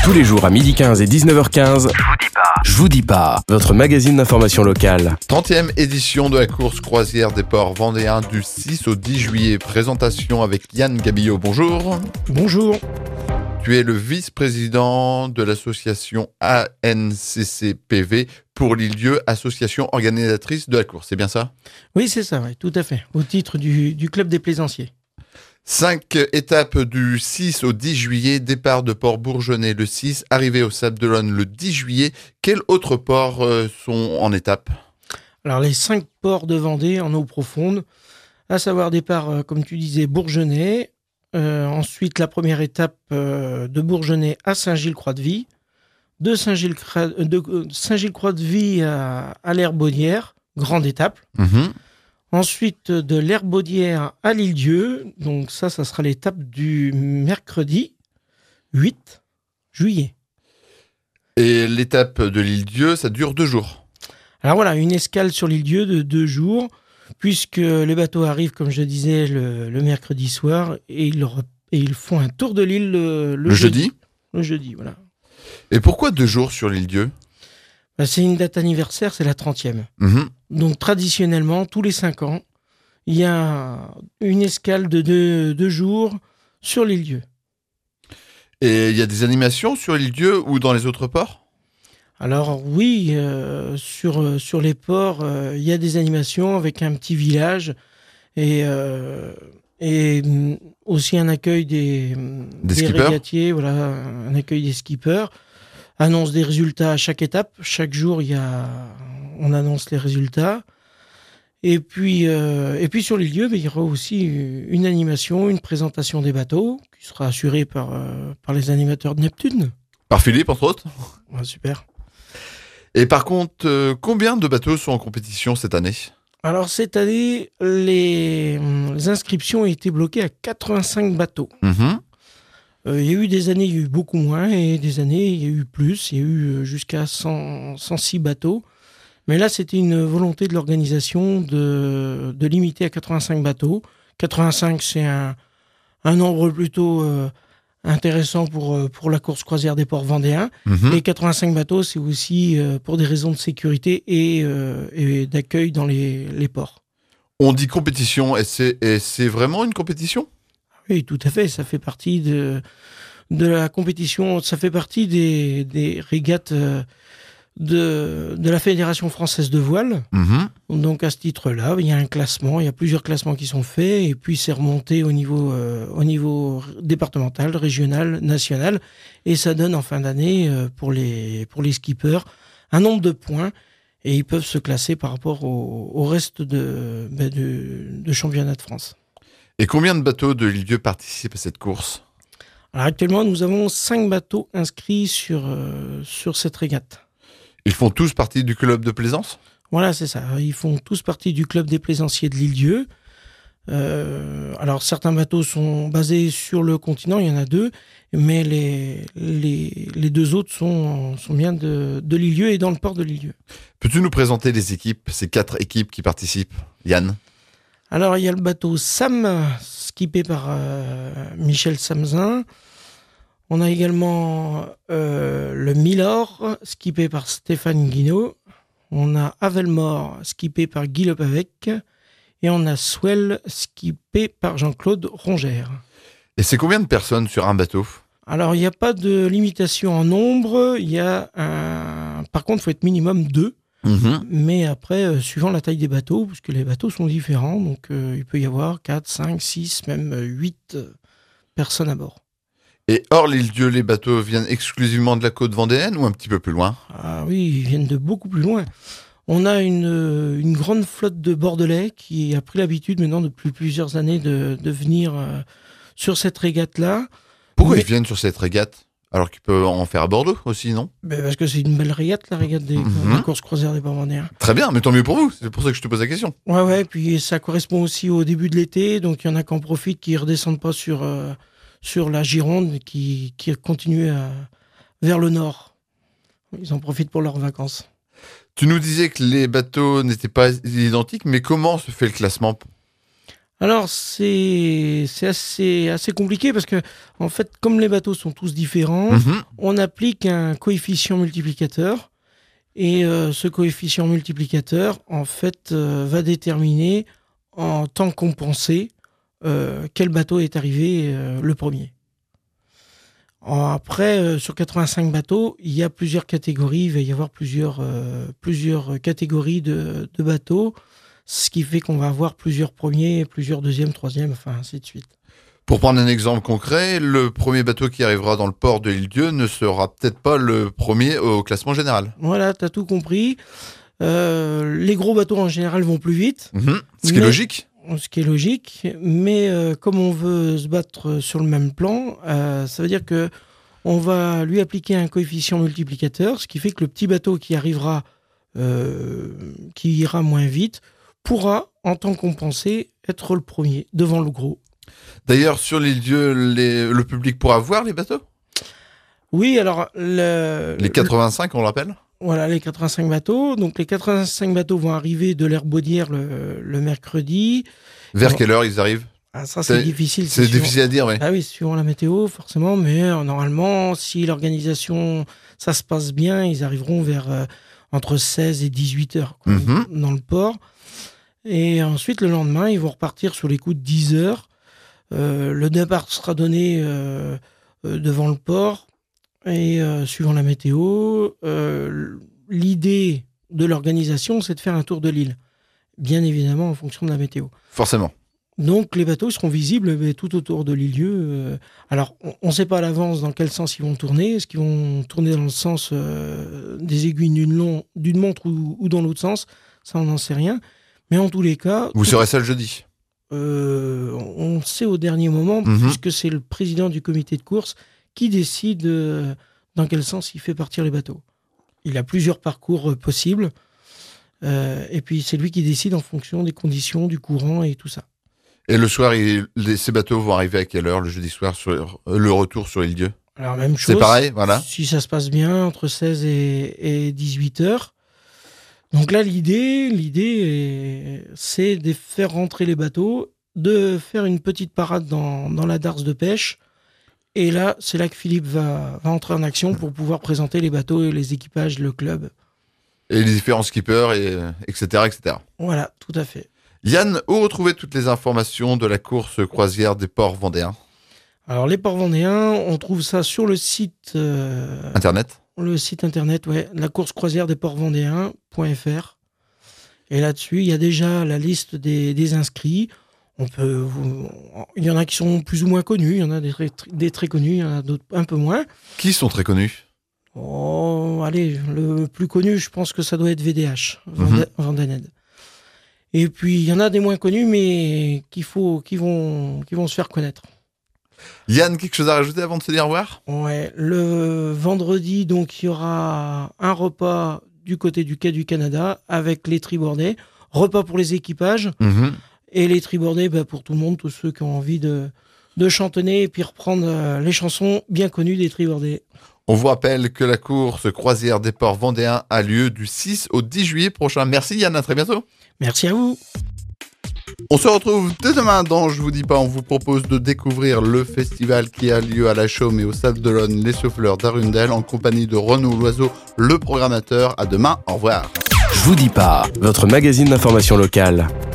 Tous les jours à 12h15 et 19h15, Je vous dis pas, votre magazine d'information locale. 30e édition de la course croisière des ports vendéens du 6 au 10 juillet. Présentation avec Yann Gabillot. Bonjour. Bonjour. Tu es le vice-président de l'association ANCCPV pour l'île-Dieu, association organisatrice de la course. C'est bien ça ? Oui, c'est ça, oui, tout à fait. Au titre du club des plaisanciers. 5 étapes du 6 au 10 juillet, départ de Port-Bourgenais le 6, arrivée au Sable d'Olonne le 10 juillet. Quels autres ports sont en étape ? Alors, les 5 ports de Vendée en eau profonde, à savoir départ, comme tu disais, Bourgenais. Ensuite, la première étape de Bourgenais à Saint-Gilles-Croix-de-Vie. De Saint-Gilles-Croix-de-Vie à l'Herbaudière, grande étape. Ensuite, de l'Herbaudière à l'Île-Dieu. Donc ça sera l'étape du mercredi 8 juillet. Et l'étape de l'Île-Dieu, ça dure 2 jours. Alors voilà, une escale sur l'Île-Dieu de 2 jours, puisque les bateaux arrivent, comme je disais, le mercredi soir, et ils font un tour de l'île le jeudi. Le jeudi, voilà. Et pourquoi 2 jours sur l'Île-Dieu ? C'est une date anniversaire, c'est la 30e. Donc traditionnellement, tous les 5 ans, il y a une escale de 2 jours sur l'Île-Dieu. Et il y a des animations sur l'Île-Dieu ou dans les autres ports ? Alors oui, sur les ports, il y a des animations avec un petit village et aussi un accueil des régatiers, voilà, un accueil des skippers. Annonce des résultats à chaque étape. Chaque jour, on annonce les résultats. Et puis sur les lieux, il y aura aussi une animation, une présentation des bateaux qui sera assurée par les animateurs de Neptune. Par Philippe, entre autres ? Ouais, super. Et par contre, combien de bateaux sont en compétition cette année ? Alors cette année, les inscriptions ont été bloquées à 85 bateaux. Il y a eu des années, il y a eu beaucoup moins, et des années, il y a eu plus. Il y a eu jusqu'à 106 bateaux. Mais là, c'était une volonté de l'organisation de limiter à 85 bateaux. 85, c'est un nombre plutôt intéressant pour la course croisière des ports vendéens. Et 85 bateaux, c'est aussi pour des raisons de sécurité et d'accueil dans les ports. On dit compétition, et c'est vraiment une compétition ? Oui, tout à fait. Ça fait partie de la compétition. Ça fait partie des régates de la Fédération française de voile. Donc, à ce titre-là, il y a un classement. Il y a plusieurs classements qui sont faits. Et puis, c'est remonté au niveau départemental, régional, national. Et ça donne en fin d'année, pour les skippers, un nombre de points. Et ils peuvent se classer par rapport au reste de championnat de France. Et combien de bateaux de l'Île-Dieu participent à cette course ? Alors actuellement, nous avons 5 bateaux inscrits sur cette régate. Ils font tous partie du club de plaisance ? Voilà, c'est ça. Ils font tous partie du club des plaisanciers de l'Île-Dieu. Alors certains bateaux sont basés sur le continent, il y en a 2, mais les 2 autres sont bien de l'Île-Dieu et dans le port de l'Île-Dieu. Peux-tu nous présenter les équipes, ces 4 équipes qui participent, Yann ? Alors, il y a le bateau Sam, skippé par Michel Samzin. On a également le Milor, skippé par Stéphane Guinaud. On a Avelmore, skippé par Guy Lepavec. Et on a Swell, skippé par Jean-Claude Rongère. Et c'est combien de personnes sur un bateau ? Alors, il n'y a pas de limitation en nombre. Par contre, il faut être minimum 2. Mais après, suivant la taille des bateaux, parce que les bateaux sont différents, donc il peut y avoir 4, 5, 6, même 8 personnes à bord. Et hors l'Île-Dieu, les bateaux viennent exclusivement de la côte vendéenne ou un petit peu plus loin ? Ah oui, ils viennent de beaucoup plus loin. On a une grande flotte de Bordelais qui a pris l'habitude maintenant depuis plusieurs années de venir sur cette régate-là. Pourquoi ils viennent sur cette régate ? Alors qu'ils peuvent en faire à Bordeaux aussi, non ? Parce que c'est une belle régate, la régate des courses croisières des ports vendéens. Très bien, mais tant mieux pour vous. C'est pour ça que je te pose la question. Ouais, puis ça correspond aussi au début de l'été. Donc il y en a qui en profitent, qui ne redescendent pas sur la Gironde, qui continuent vers le nord. Ils en profitent pour leurs vacances. Tu nous disais que les bateaux n'étaient pas identiques, mais comment se fait le classement ? Alors, c'est assez compliqué parce que, en fait, comme les bateaux sont tous différents, on applique un coefficient multiplicateur. Et ce coefficient multiplicateur, en fait, va déterminer en temps compensé quel bateau est arrivé le premier. Après, sur 85 bateaux, il y a plusieurs catégories. Il va y avoir plusieurs catégories de bateaux, ce qui fait qu'on va avoir plusieurs premiers, plusieurs deuxièmes, troisièmes, enfin ainsi de suite. Pour prendre un exemple concret, le premier bateau qui arrivera dans le port de l'Île-Dieu ne sera peut-être pas le premier au classement général. Voilà, tu as tout compris. Les gros bateaux en général vont plus vite. Ce qui est logique. Ce qui est logique, mais comme on veut se battre sur le même plan, ça veut dire que on va lui appliquer un coefficient multiplicateur, ce qui fait que le petit bateau qui arrivera, qui ira moins vite, pourra, en temps compensé, être le premier devant le gros. D'ailleurs, sur l'Île-Dieu, le public pourra voir les bateaux ? Oui, alors... Les 85, on l'appelle ? Voilà, les 85 bateaux. Donc, les 85 bateaux vont arriver de l'Herbaudière le mercredi. Vers quelle heure ils arrivent ? Ça, c'est difficile. C'est difficile à dire, oui. Ah oui, suivant la météo, forcément. Mais normalement, si l'organisation, ça se passe bien, ils arriveront vers entre 16 et 18 heures dans le port. Et ensuite, le lendemain, ils vont repartir sur les coups de 10 heures. Le départ sera donné devant le port. Et suivant la météo, l'idée de l'organisation, c'est de faire un tour de l'île. Bien évidemment, en fonction de la météo. Forcément. Donc, les bateaux seront visibles tout autour de l'île-Dieu. Alors, on ne sait pas à l'avance dans quel sens ils vont tourner. Est-ce qu'ils vont tourner dans le sens des aiguilles d'une montre ou dans l'autre sens ? Ça, on n'en sait rien. Mais en tous les cas... Vous serez ça le jeudi ? On sait au dernier moment, puisque c'est le président du comité de course qui décide dans quel sens il fait partir les bateaux. Il a plusieurs parcours possibles, et puis c'est lui qui décide en fonction des conditions, du courant et tout ça. Et le soir, ces bateaux vont arriver à quelle heure le jeudi soir sur le retour sur l'Île-Dieu ? Alors même chose. C'est pareil, voilà. Si ça se passe bien, entre 16 et 18 heures. Donc là, l'idée, c'est de faire rentrer les bateaux, de faire une petite parade dans la darse de pêche. Et là, c'est là que Philippe va entrer en action pour pouvoir présenter les bateaux et les équipages, le club. Et les différents skippers, etc., etc. Voilà, tout à fait. Yann, où retrouver toutes les informations de la course croisière des ports vendéens ? Alors, les ports vendéens, on trouve ça sur le site... Internet ? Le site internet, ouais, la course croisière des ports vendéens.fr. Et là-dessus, il y a déjà la liste des inscrits. Il y en a qui sont plus ou moins connus, il y en a des très connus, il y en a d'autres un peu moins. Qui sont très connus ? Oh, allez, le plus connu, je pense que ça doit être VDH, Vandened. Et puis, il y en a des moins connus, mais qui vont se faire connaître. Yann, quelque chose à rajouter avant de se dire au revoir ? Ouais, le vendredi, donc, il y aura un repas du côté du quai du Canada avec les tribordais. Repas pour les équipages. Et les tribordais, pour tout le monde, tous ceux qui ont envie de chantonner et puis reprendre les chansons bien connues des tribordais. On vous rappelle que la course croisière des ports vendéens a lieu du 6 au 10 juillet prochain. Merci Yann, à très bientôt. Merci à vous. On se retrouve dès demain dans Je vous dis pas. On vous propose de découvrir le festival qui a lieu à La Chaume et au Sable d'Olonne, les Souffleurs d'Arundel, en compagnie de Renaud Loiseau, le programmateur. À demain, au revoir. Je vous dis pas, votre magazine d'information locale.